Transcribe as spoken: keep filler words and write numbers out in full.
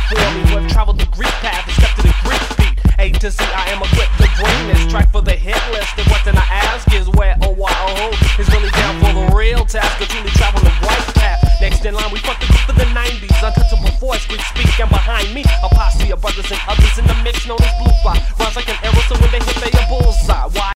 before me who have traveled the Greek path and stepped to the Greek beat. A to Z, I am equipped to bring this track for the